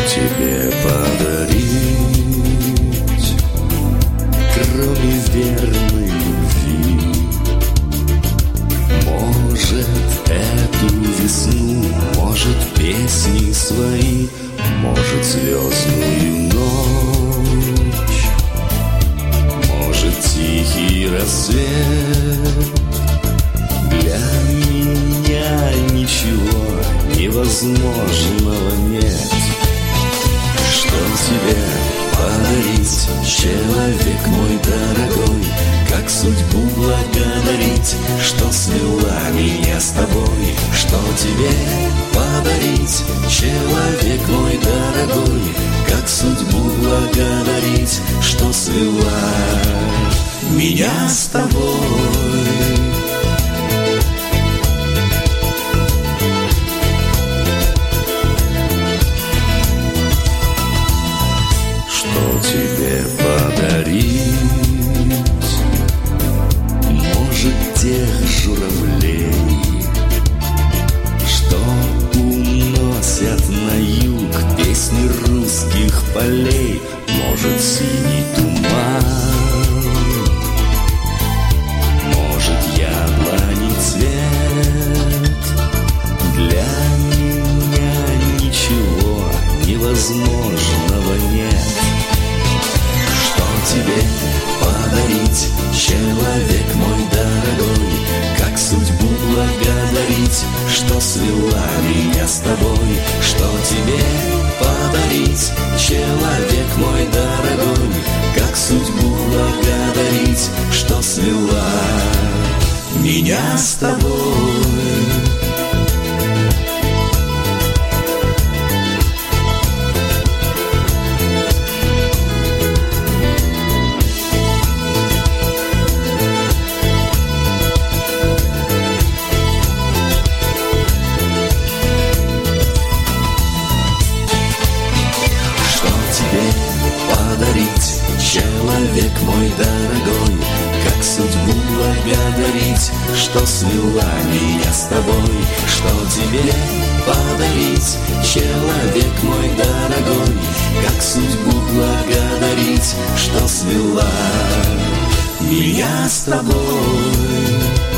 тебе подарить, кроме верной любви? Может, эту весну, может, песни свои, может, звездную ночь, может, тихий рассвет. Для меня ничего невозможного нет. Что тебе подарить, человек мой дорогой? Как судьбу благодарить, что свела меня с тобой? Что тебе подарить, человек мой дорогой? Как судьбу благодарить, что свела меня с тобой? Тебе подарить, может, тех журавлей, что уносят на юг песни русских полей, может, синий туман, может, яблони цвет. Для меня ничего невозможного нет. Тебе подарить, человек мой дорогой? Как судьбу благодарить, что свела меня с тобой? Что тебе подарить, человек мой дорогой? Как судьбу благодарить, что свела меня с тобой? Человек мой дорогой, как судьбу благодарить, что свела меня с тобой? Что тебе подарить, человек мой дорогой? Как судьбу благодарить, что свела меня с тобой?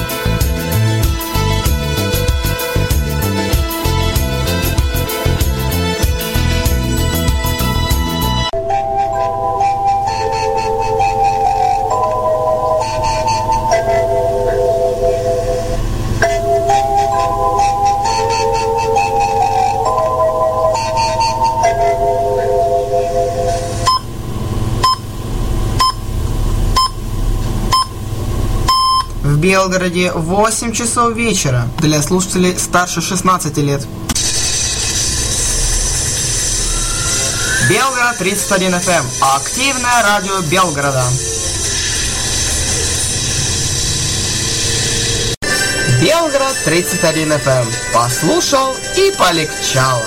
В Белгороде 8 часов вечера для слушателей старше 16 лет. Белгород 31 FM. Активное радио Белгорода. Белгород 31 FM. Послушал и полегчало.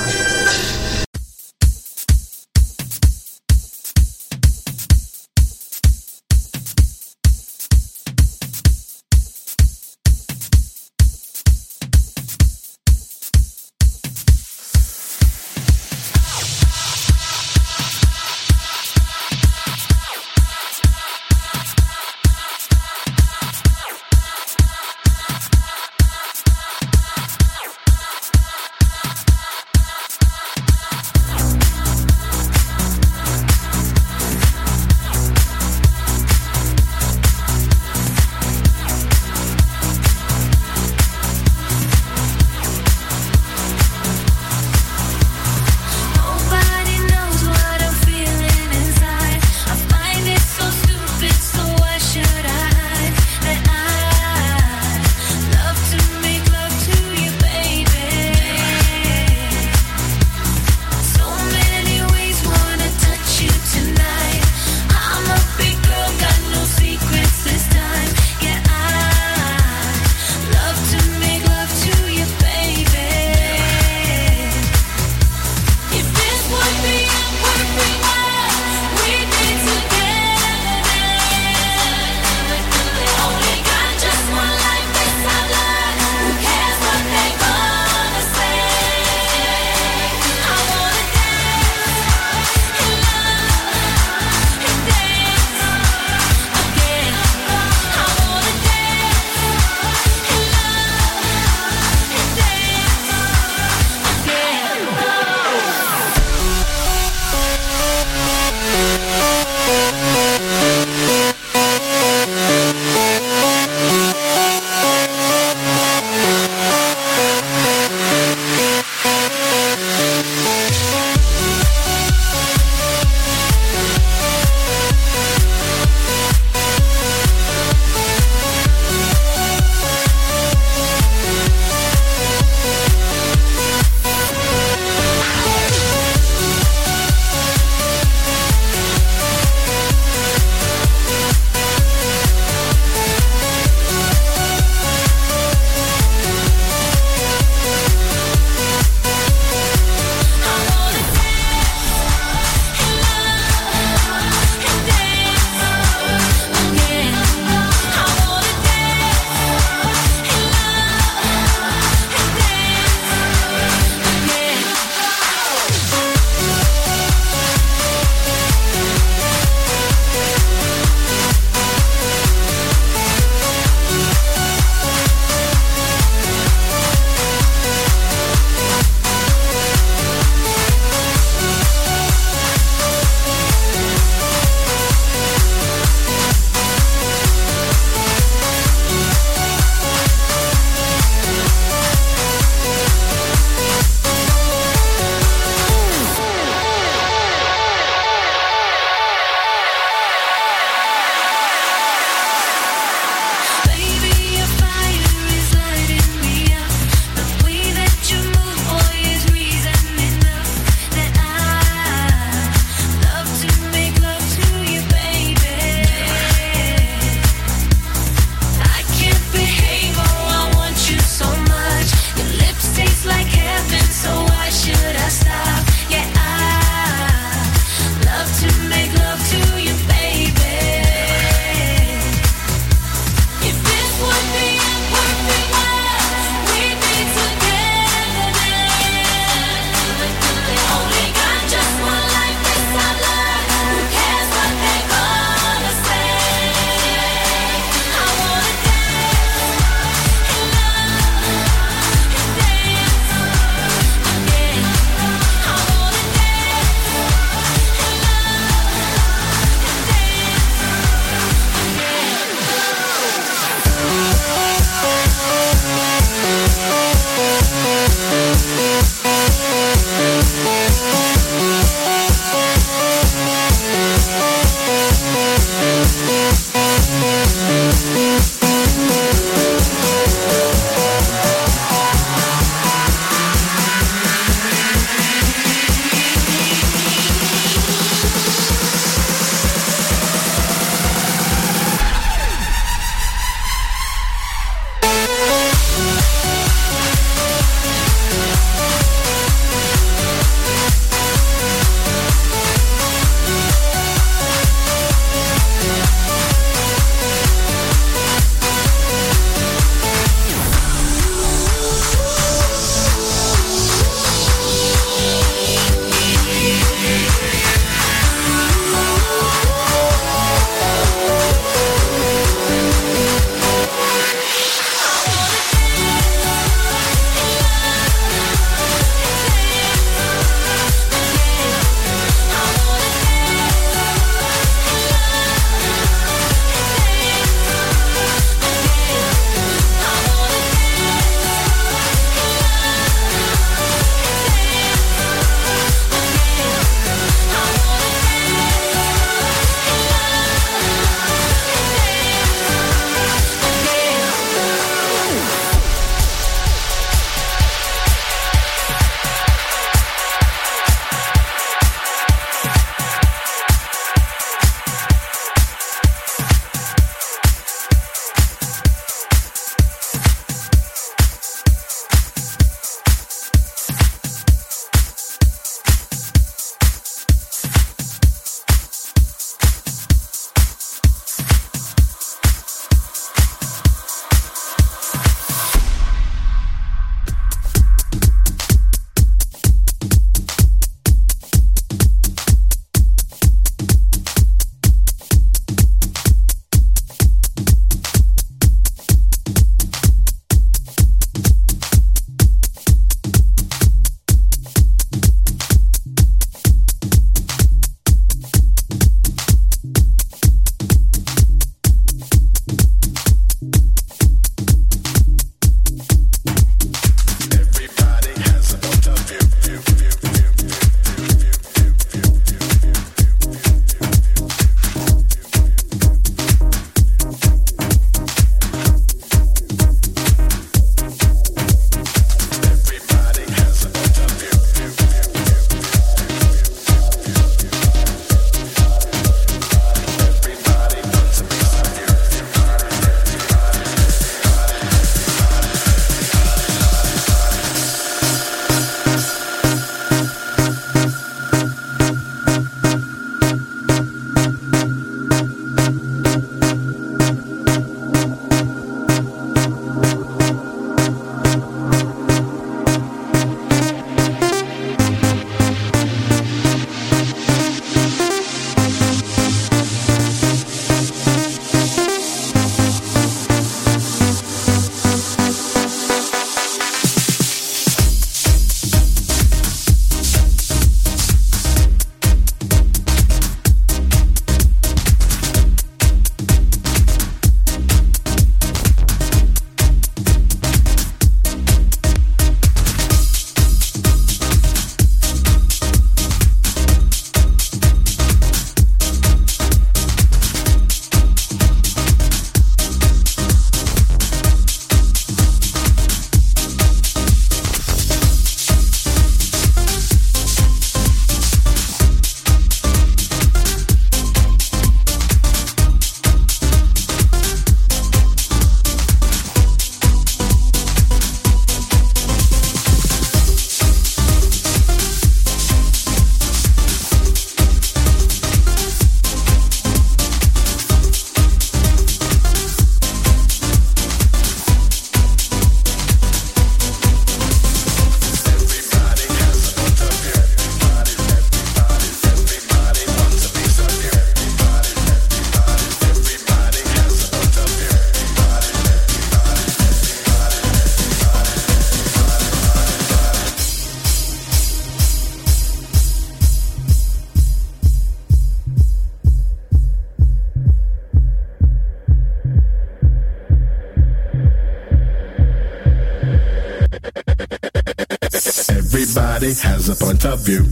Everybody has a point of view.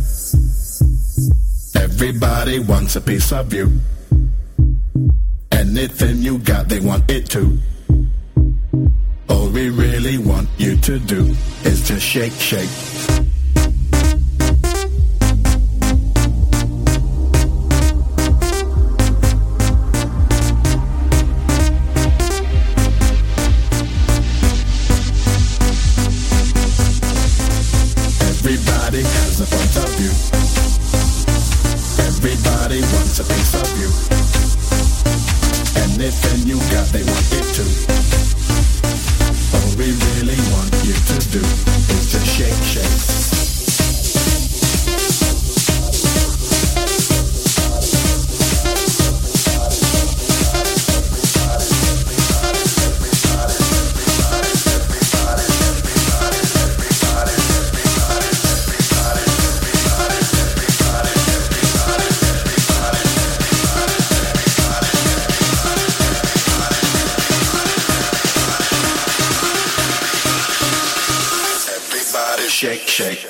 Everybody wants a piece of you. Anything you got, they want it too. All we really want you to do is to shake, shake. Everybody has a point of view. Everybody wants a piece of you. Anything you got, they want it too. All we really want you to do is to shake, shake. Shake, shake.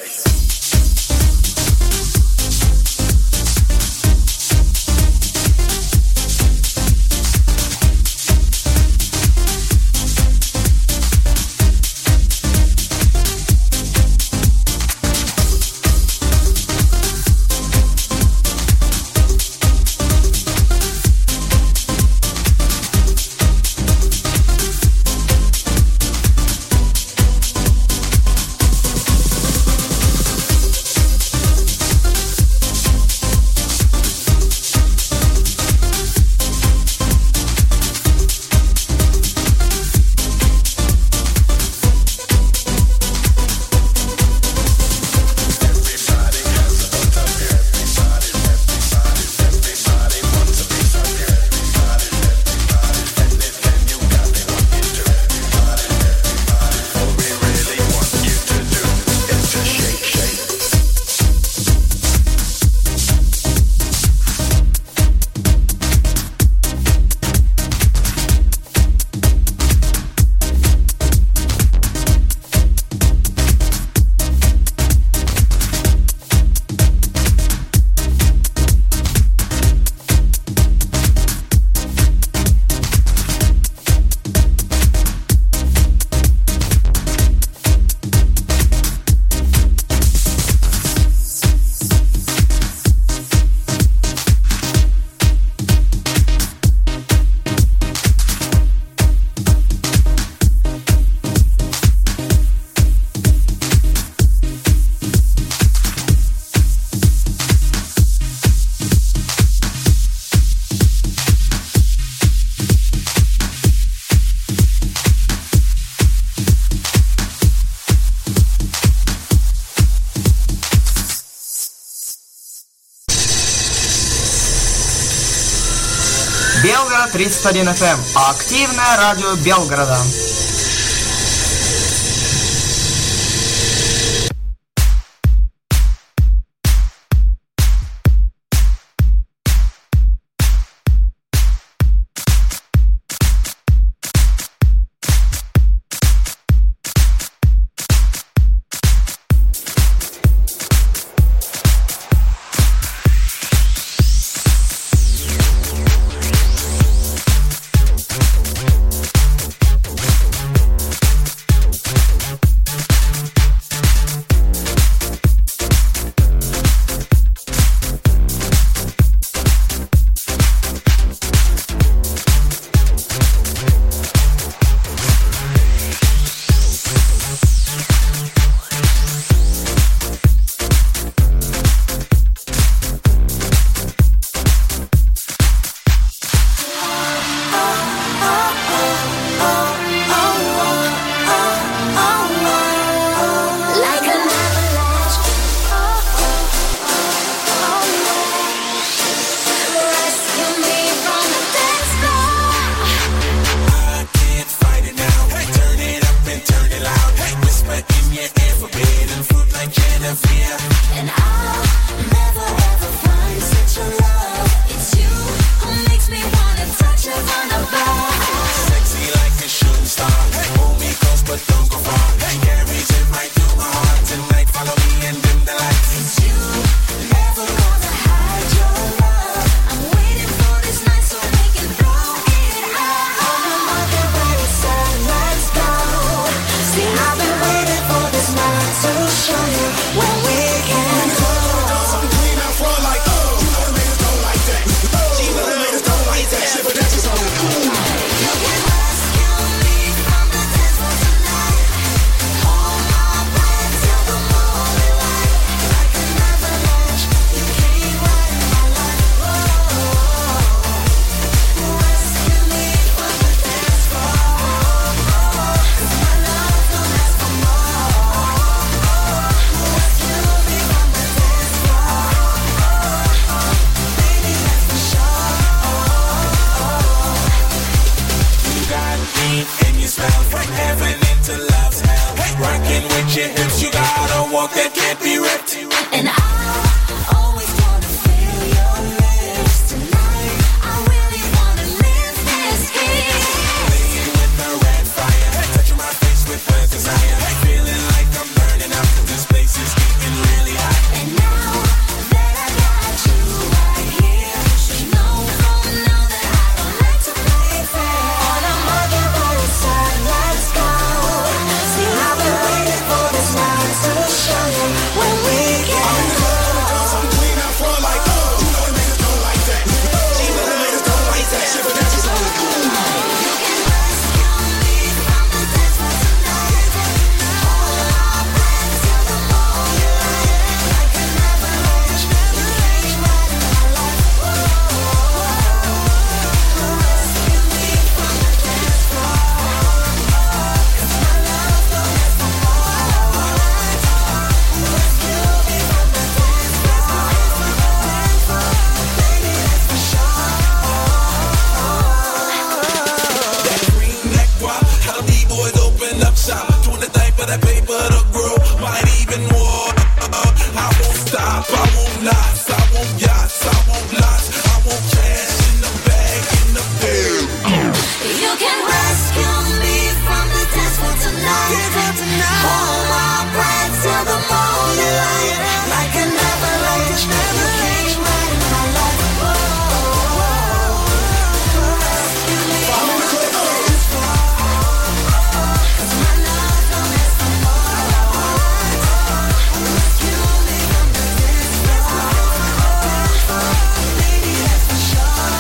Белгород 31 FM. Активное радио Белгорода. that paper to grow, might even more. I won't stop, I won't not, I won't yachts, I won't lots, I won't cash in the bag, in the bill. You can rescue me from the dance floor tonight. Hold my breath till the morning light. Like a never, you came right in my life. Rescue me from the dance floor. 'Cause my love don't ask for more. Rescue me from the dance floor. Baby, that's for sure.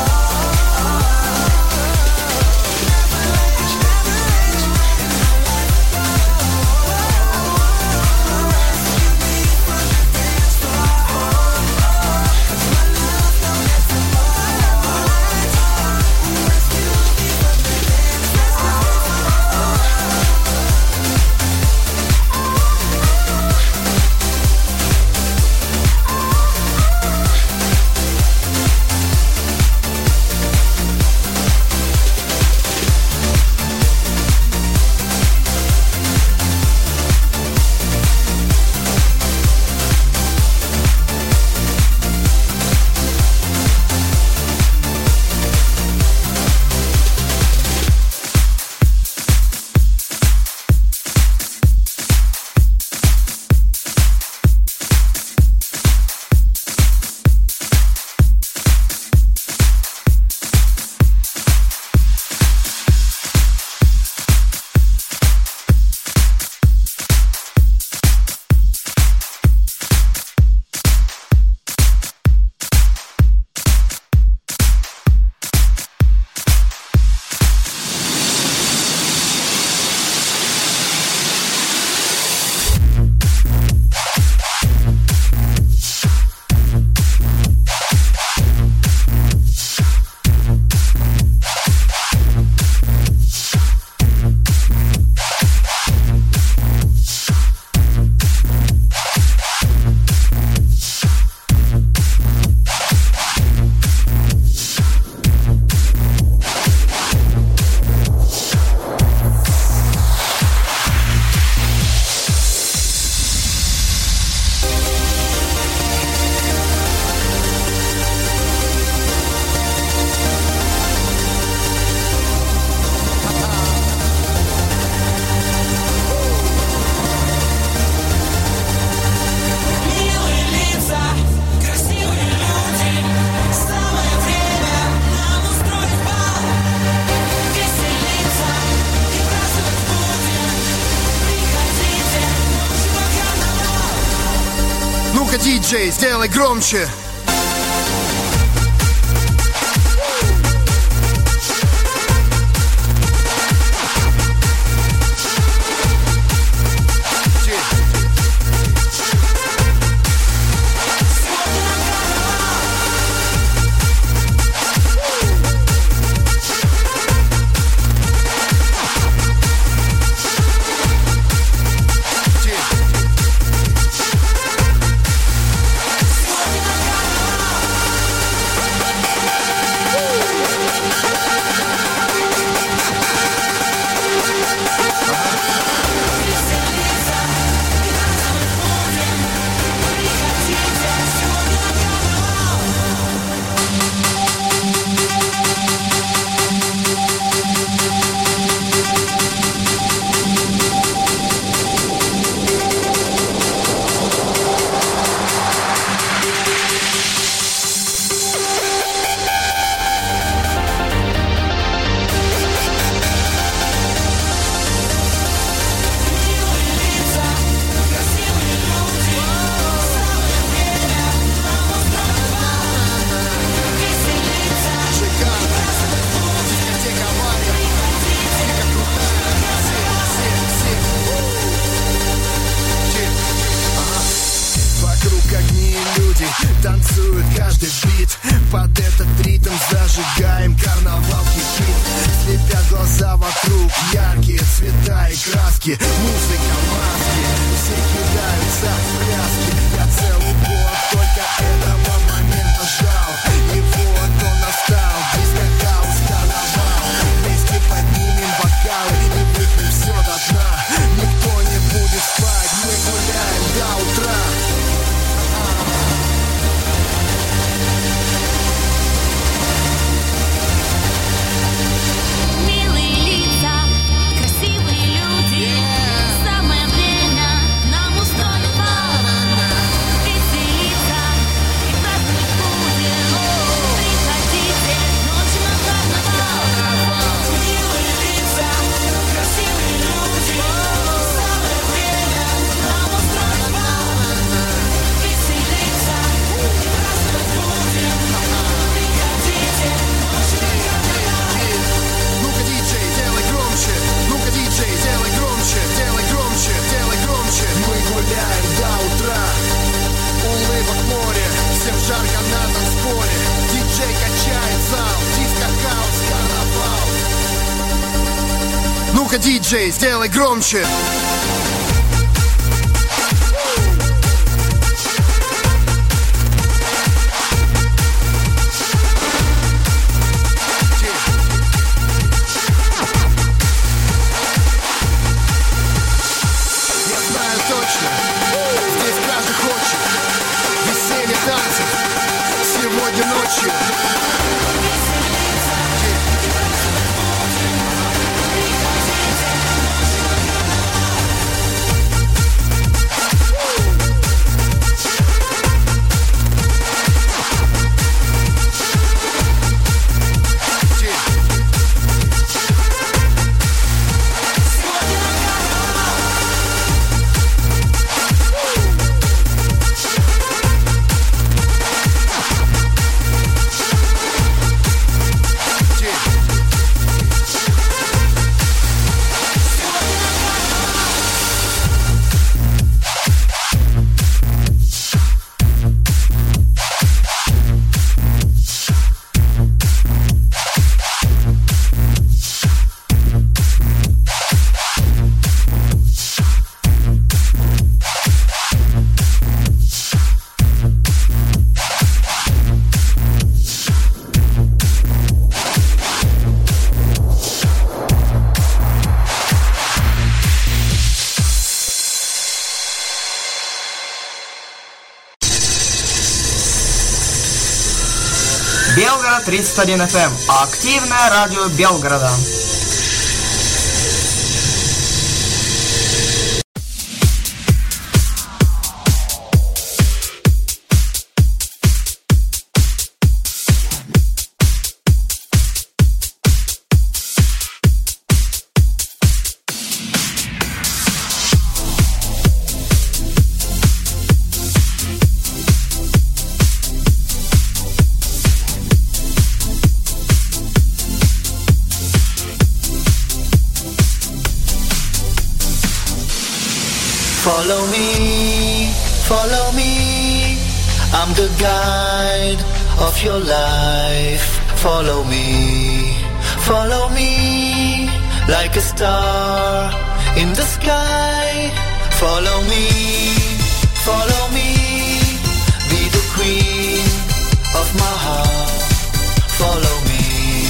Диджей, сделай громче. Танцует каждый бит, под этот ритм зажигаем, карнавал кипит. Слепят глаза вокруг, яркие цвета и краски, музыка, маски, все кидаются в пляски. Я целый год только этого момента ждал, и вот он настал, диско-хаус, карнавал. Вместе поднимем бокалы и выпьем все до дна. Никто не Ну-ка, диджей, сделай громче. Белгород 31 FM. Активное радио Белгорода. Follow me, I'm the guide of your life. Follow me, like a star in the sky. Follow me, be the queen of my heart. Follow me.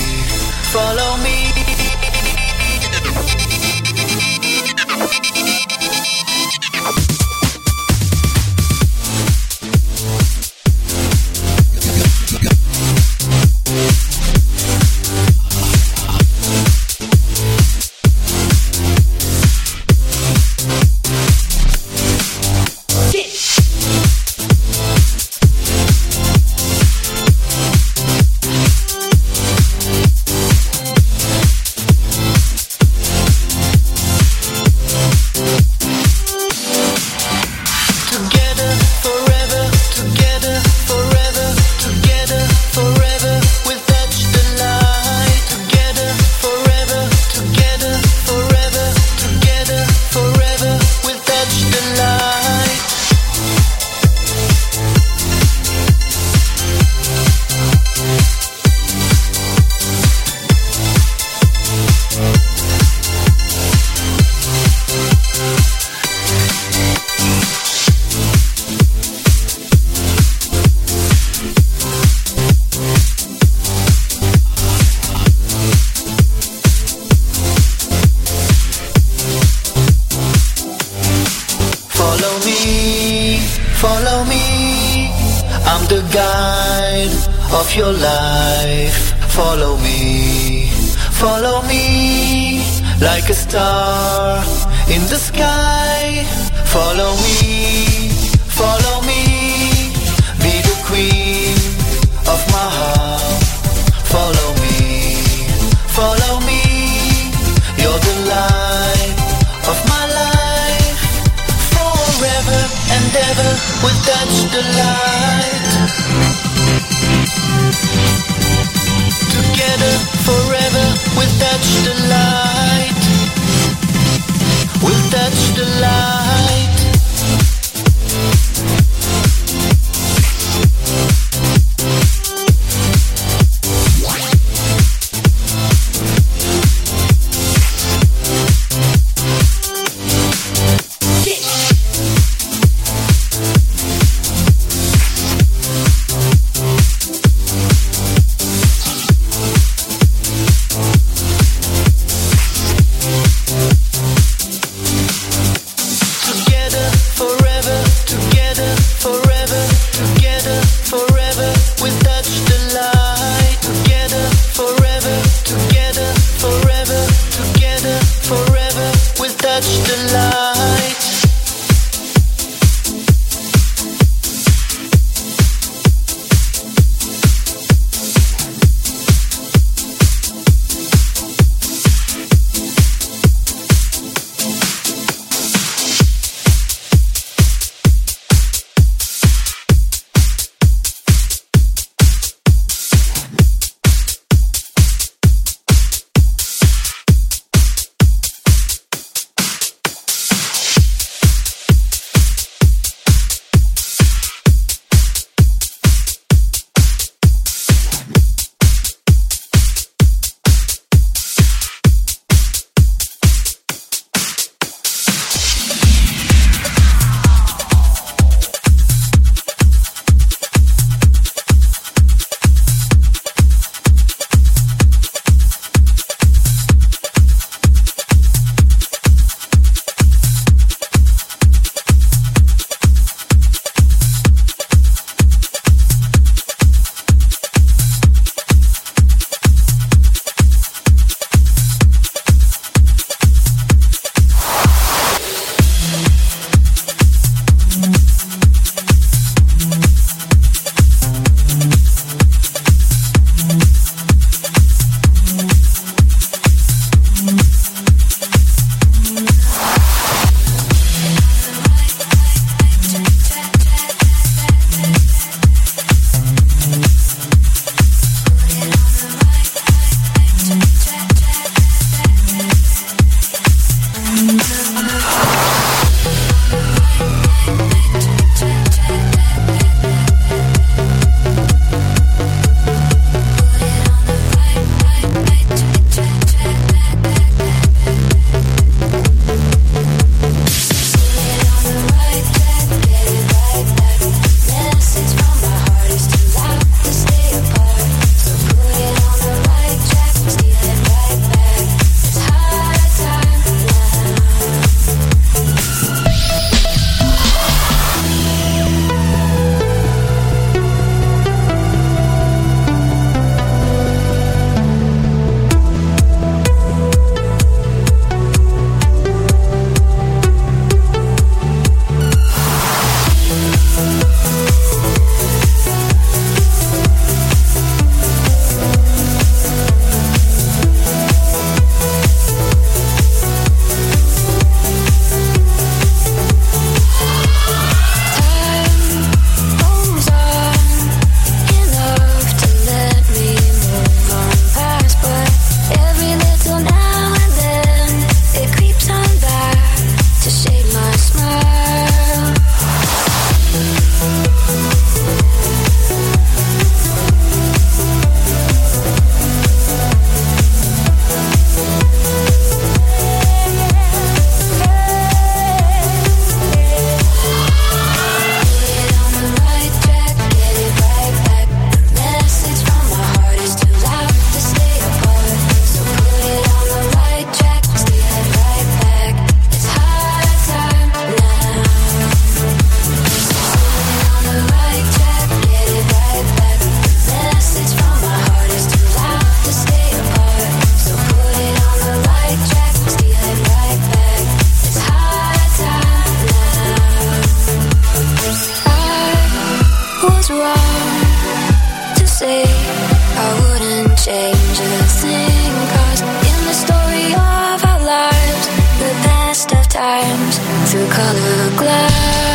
Follow me, I'm the guide of your life. Follow me, like a star in the sky. Follow me, be the queen of my heart. Follow me, you're the light of my life. Forever and ever we'll touch the light. Together forever we'll touch the light. We'll touch the light. wrong to say. I wouldn't change a thing, 'cause in the story of our lives, the best of times through color glass.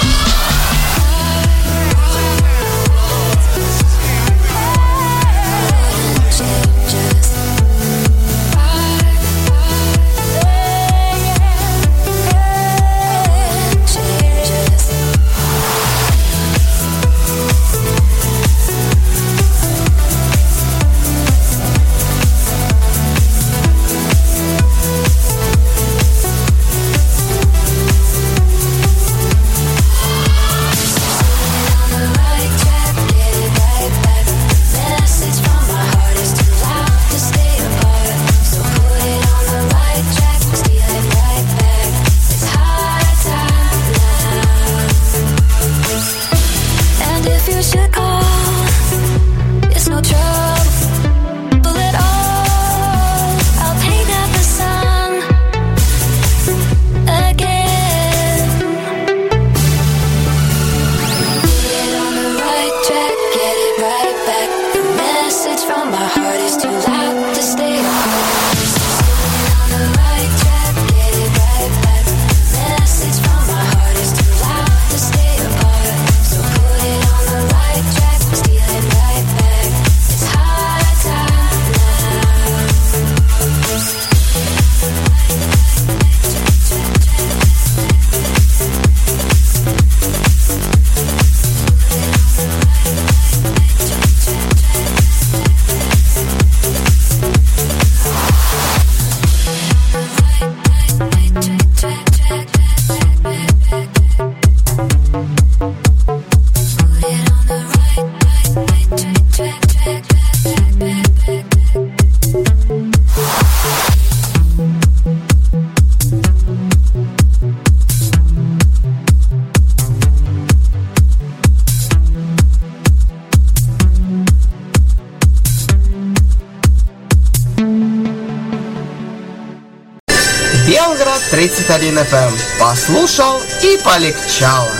Белград 31 FM. Послушал и полегчало.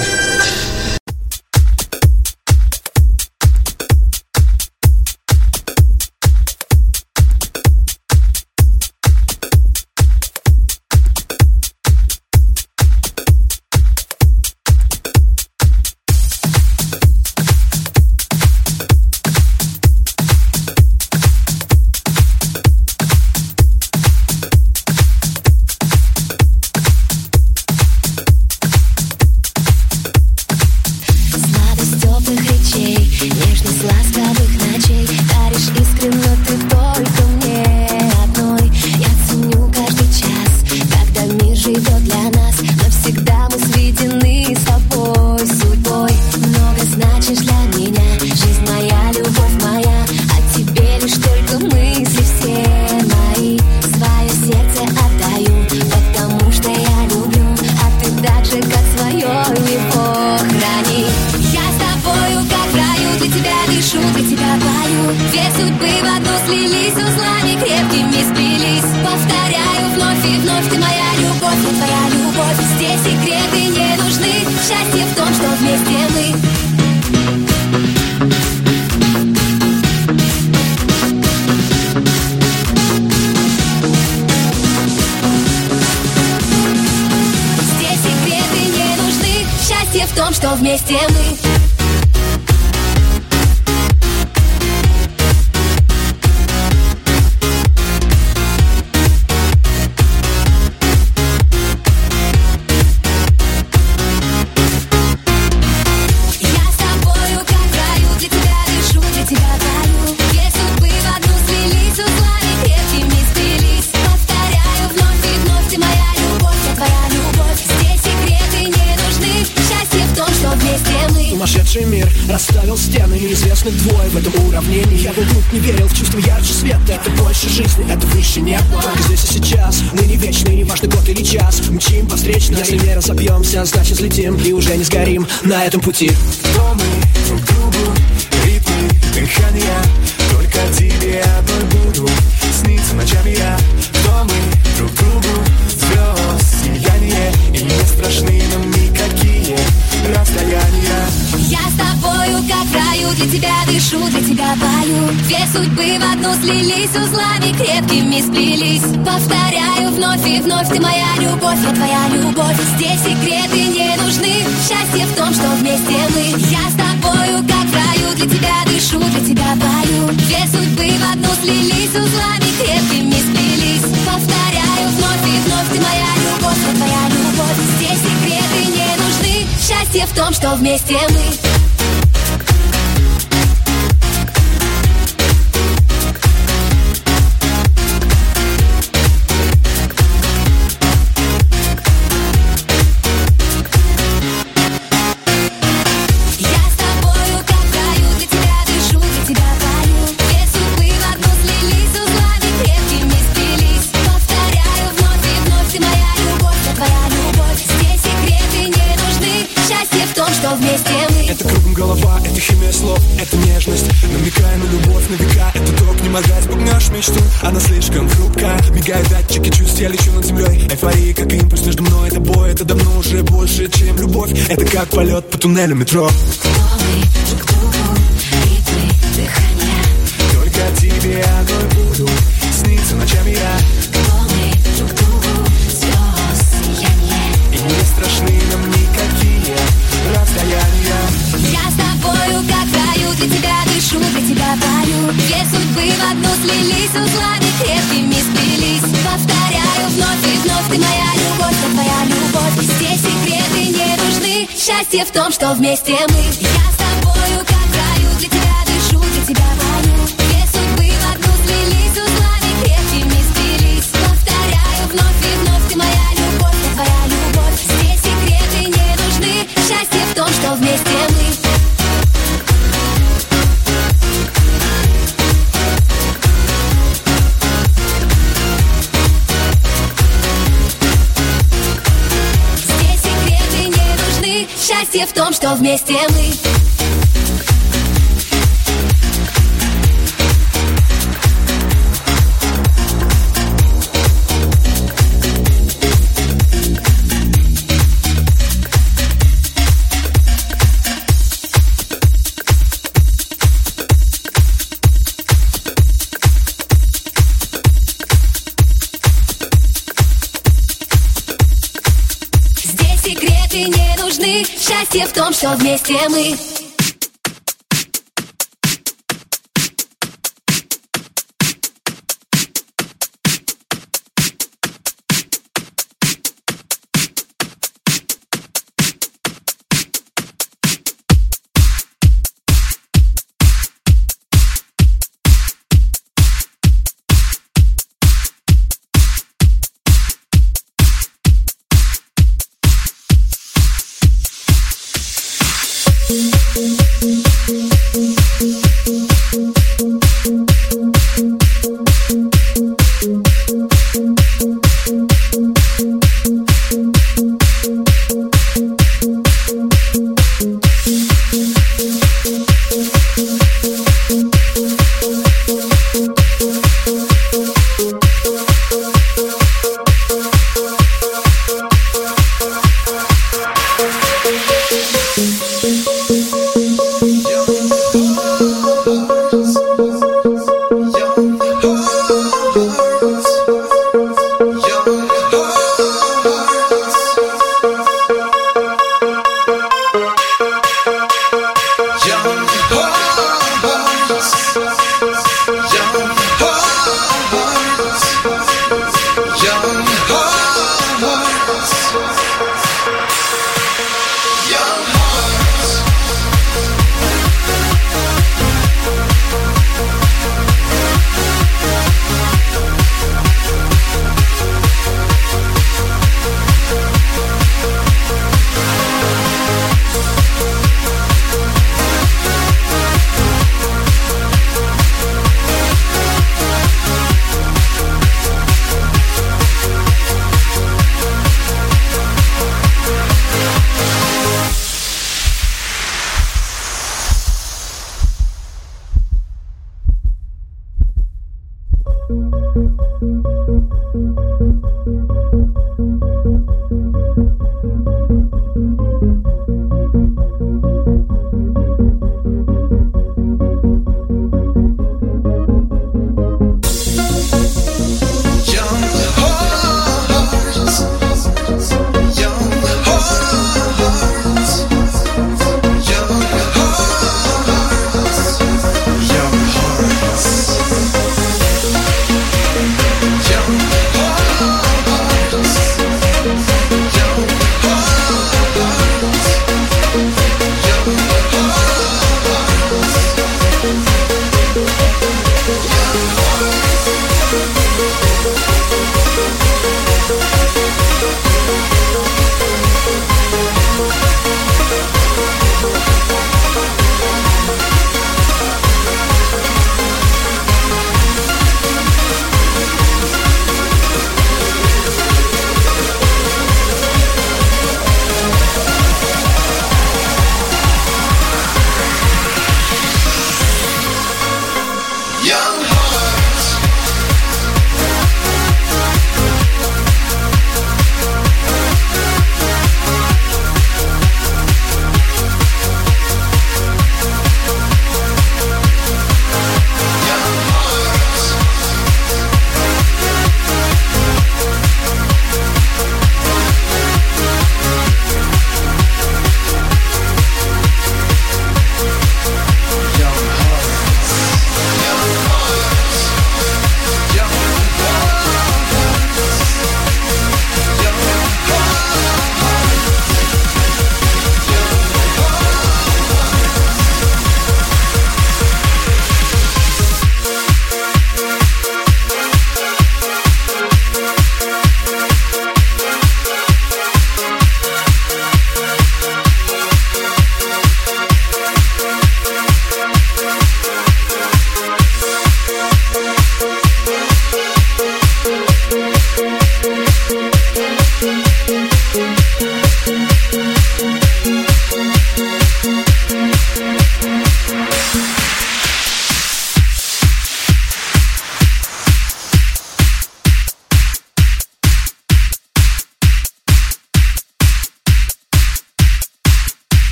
В том, что вместе мы. Сумасшедший мир расставил стены неизвестных двое в этом уравнении. Я был глуп, не верил в чувство ярче света. Это больше жизни, это выше небо. Только здесь и сейчас, ныне вечный, не важно год или час. Мчим по встречной, если не разобьемся, значит взлетим и уже не сгорим на этом пути. Кто мы друг другу, ритмы, дыхания. Только тебе одной буду сниться ночами я. Кто мы друг другу, звезд сияние. И не страшны нам никакие расстояния. Я с тобою как краю, для тебя дышу, для тебя пою. Две судьбы в одну слились, узлами крепкими сплелись. Повторяю вновь и вновь, ты моя любовь, я твоя любовь. Здесь секреты не нужны, счастье в том, что вместе мы. Я с тобою, как в раю, для тебя дышу, для тебя пою. Две судьбы в одну слились, узлами крепкими сплелись. Повторяю вновь и вновь, ты моя любовь, я твоя любовь. Здесь секреты не нужны, счастье в том, что вместе мы. Это кругом голова, это химия слов, это нежность. Намекая на любовь на века, это ток, не моргать, погнешь мечту. Она слишком хрупка, мигают датчики чувств, я лечу над землей. Эйфория, как импульс между мной и тобой. Это давно уже больше, чем любовь. Это как полет по туннелю метро. Только тебе одной буду сниться ночами я. И не страшны нам никакие расстояния. Я с тобою, как в раю, для тебя дышу, для тебя пою. Две судьбы в одну слились, узлами крепкими сплелись. Повторяю вновь и вновь, ты моя любовь, я твоя любовь. Здесь секреты не нужны, счастье в том, что вместе мы. Я с тобою, как в раю, для тебя дышу, для тебя пою. Две судьбы в одну слились, узлами крепкими сплелись. Повторяю вновь и вновь, ты моя любовь, я твоя любовь. Здесь секреты не нужны, счастье в том, что вместе мы. Здесь секреты не нужны, счастье в том, что вместе мы. Секреты не нужны, счастье в том, что вместе мы.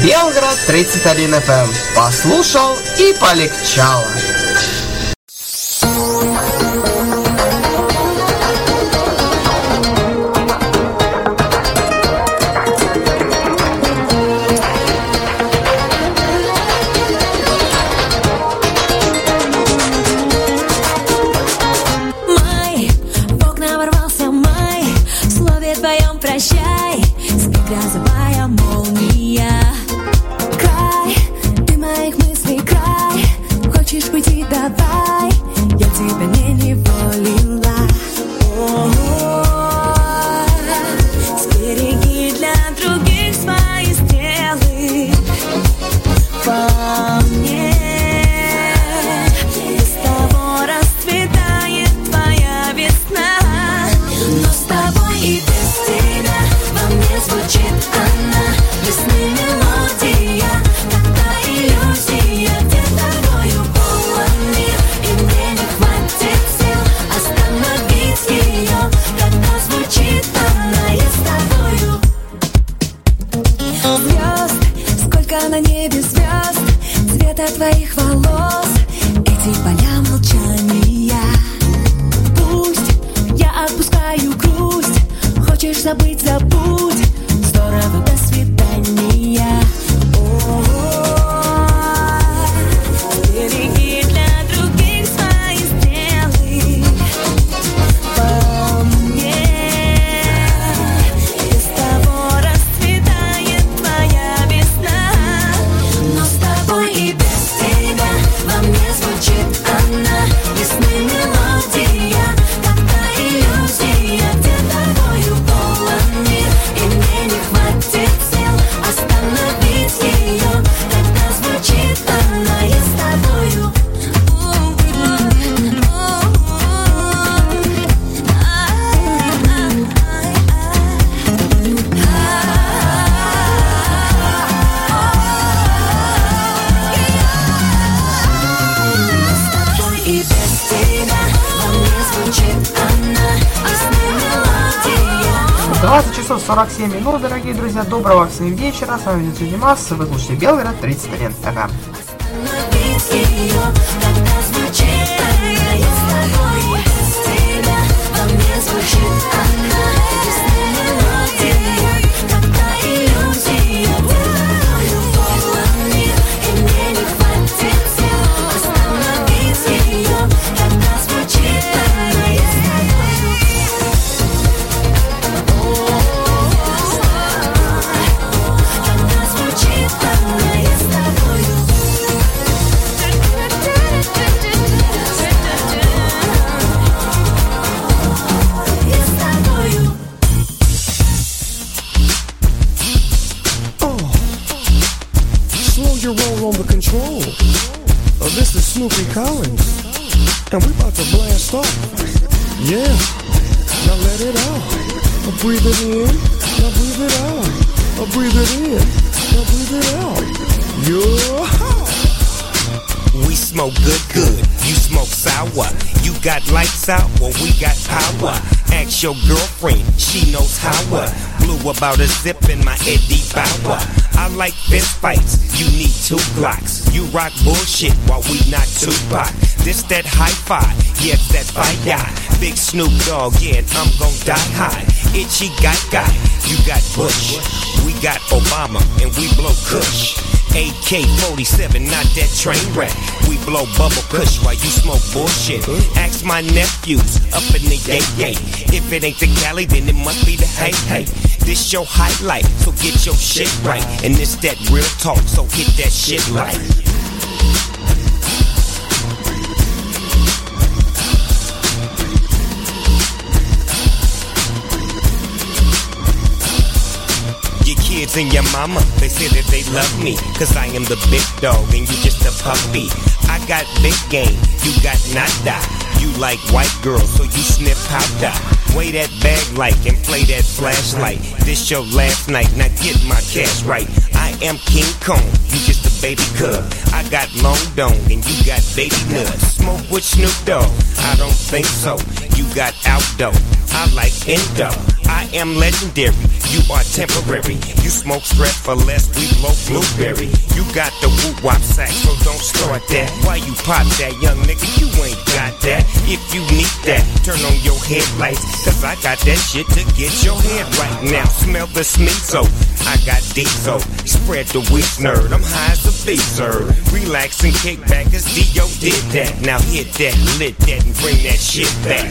Белгород 31 FM. Послушал и полегчало. Май, в окна ворвался май, в слове твоем прощай, спит грозовая молния. Край, ты моих мыслей край, хочешь уйти, давай, я тебя не неволила. Сбереги для других свои стрелы во мне. Без того расцветает твоя весна, но с тобой и без тебя во мне звучит она. Весны мелодия, как та иллюзия, где тобою полон мир, и мне не хватит сил остановить ее, когда звучит она. Я с тобою. Звезд, сколько на небе звезд, цвета твоих волос, эти поля молчания. Пусть я отпускаю грусть, хочешь забыть, забудь, здорово, до свидания. Береги для других свои стрелы во мне. Без того расцветает твоя весна, но с тобой и без тебя во мне звучит она. Весны мелодия, как та иллюзия, где тобою полон мир, и мне не хватит сил остановить ее, когда звучит она. Я с тобою. И без тебя во мне звучит она. Весны мелодия. 20 часов 47 минут, дорогие друзья. Доброго всем вечера. С вами диджей Димас. Вы слушаете Белгород 31 FM. Остановить ее, когда звучит она. Я с тобой. Без тебя во мне звучит она. Весны мелодия, как та иллюзия, где тобою полон мир, и мне не хватит сил остановить ее, когда звучит она. Я с тобою. Когда звучит она. Я с тобою. Я с тобою. Slow your roll on the control. This is Snoopy Collins, and we about to blast off. Yeah, now let it out. Breathe it in, now breathe it out. Breathe it in, now breathe it out. Yeah. We smoke good, you smoke sour. You got lights out, well we got power. Ask your girlfriend, she knows how. Blew about a zip in my Eddie Bauer. I like fist fights, you need 2 Glocks. You rock bullshit while we not Tupac. This that hi-fi, yeah, that fire. Big Snoop Dogg, yeah, and I'm gon' die high. Itchy guy, you got Bush. We got Obama, and we blow Kush. AK-47, not that train wreck. We blow bubble kush while you smoke bullshit. Ask my nephews up in the yay. If it ain't the Cali, then it must be the hey. This your highlight, so get your shit right. And this that real talk, so hit that shit right. Kids and your mama, they say that they love me, cause I am the big dog and you just a puppy. I got big game, you got nada. You like white girls, so you sniff powder. Weigh that bag like and play that flashlight. This your last night, now get my cash right. I am King Kong, you just a baby cub. I got long dome and you got baby nuts. Smoke with Snoop Dogg, I don't think so. You got outdoor, I like endo. I am legendary, you are temporary. You smoke stress for less, we blow blueberry. You got the woo-wop sack, so don't start that. Why you pop that, young nigga? You ain't got that. If you need that, turn on your headlights, cause I got that shit to get your head right now. Smell the sneezo, I got diesel. Spread the weak nerd, I'm high as a beat, sir. Relax and kick back as D.O. did that. Now hit that, lit that, and bring that shit back.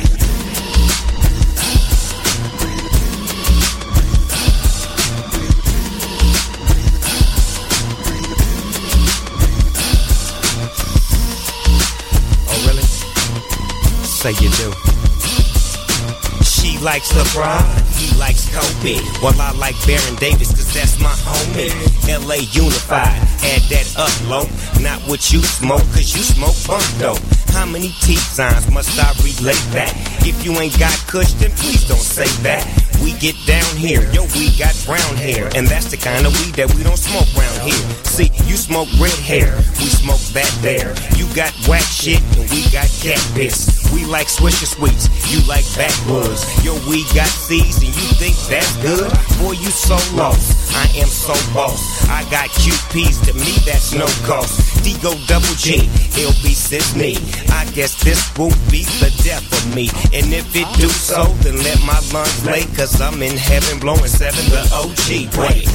Say you do. She likes LeBron, he likes Kobe. Well, I like Baron Davis, cause that's my homie. LA Unified, add that up low. Not what you smoke, cause you smoke bunk dope. How many T-signs must I relate that? If you ain't got kush, then please don't say that. We get down here, yo, we got brown hair, and that's the kind of weed that we don't smoke round here. See, you smoke red hair, we smoke that there. You got whack shit, and we got cat piss. We like Swisher Sweets, you like backwoods. Yo, we got seeds, and you think that's good? Boy, you so lost, I am so boss. I got QPs, to me that's no cost. D-Go double G, LB says me. I guess this won't be the death of me. And if it do so, then let my lungs lay, cause I'm in heaven blowing 7 the OG way.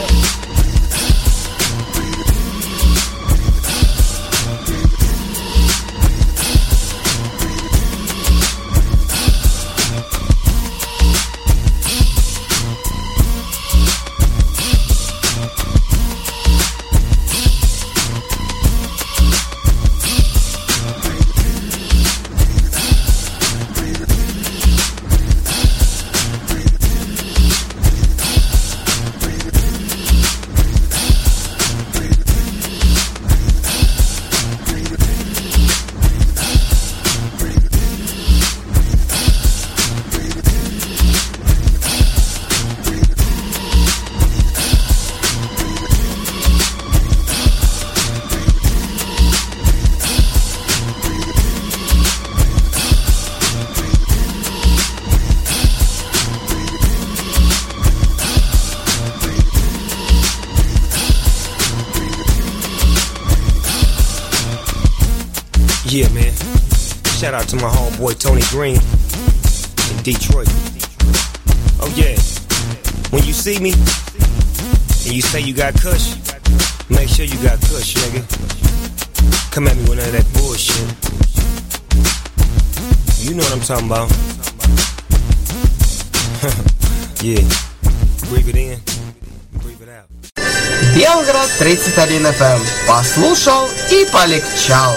Yeah, man. Shout out to my homeboy Tony Green in Detroit. Oh, yeah. When you see me and you say you got kush, make sure you got kush, nigga. Come at me with none of that bullshit. You know what I'm talking about. Yeah. Breathe it in, breathe it out. Белград 31 FM. Послушал и полегчало.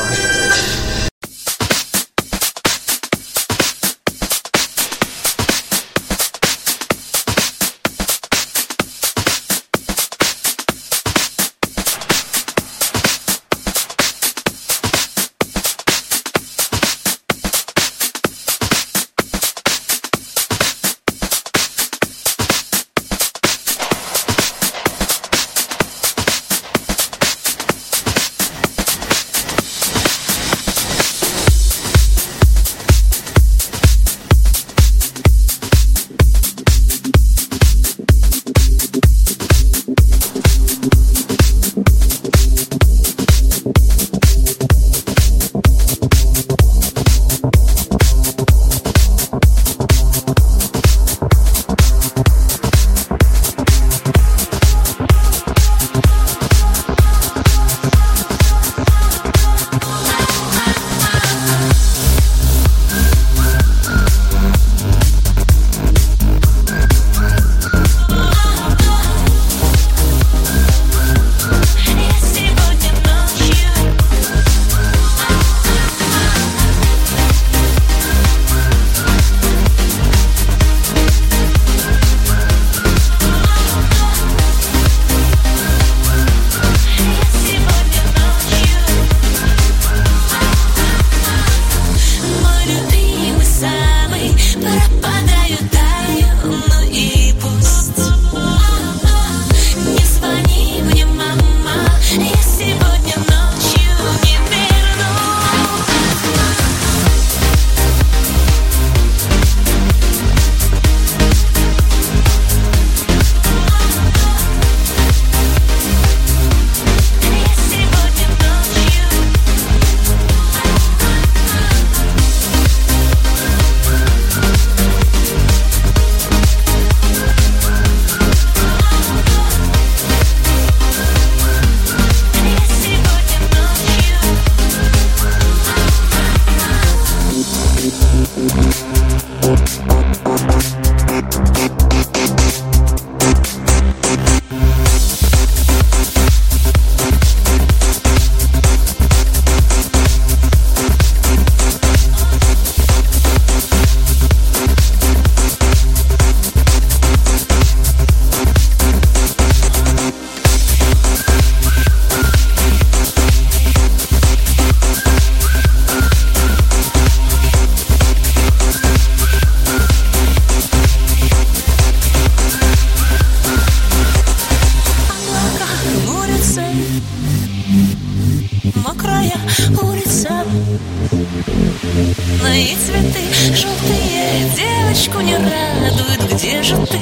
цветы желтые девочку не радуют. Где же ты,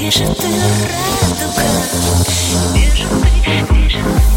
радуга? Где же ты, где же ты?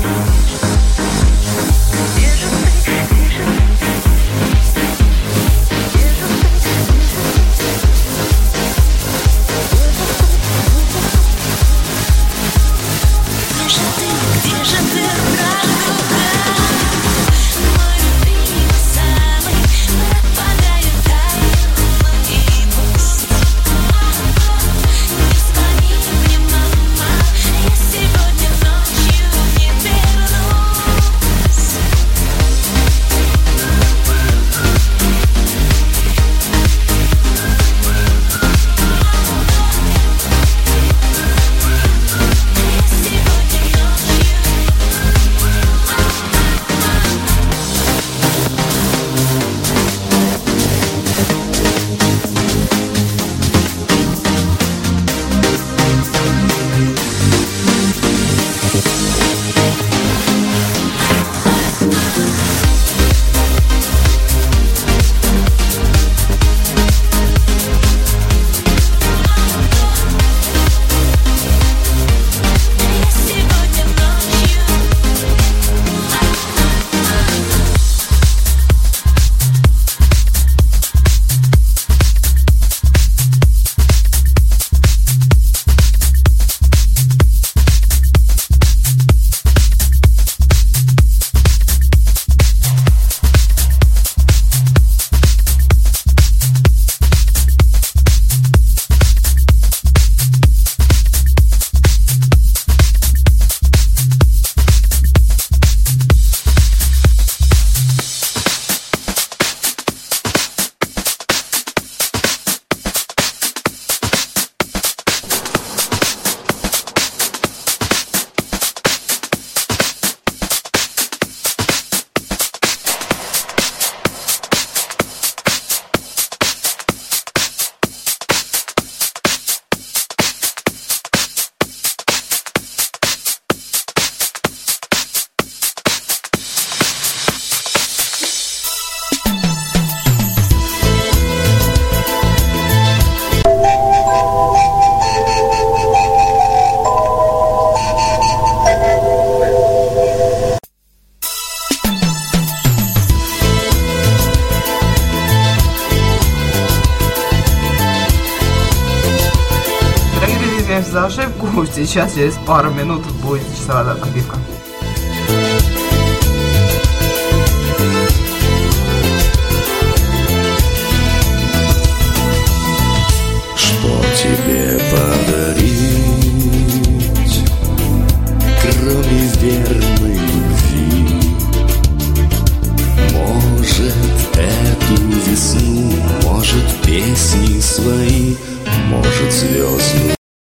За ошибку сейчас через пару минут будет часовая отбивка.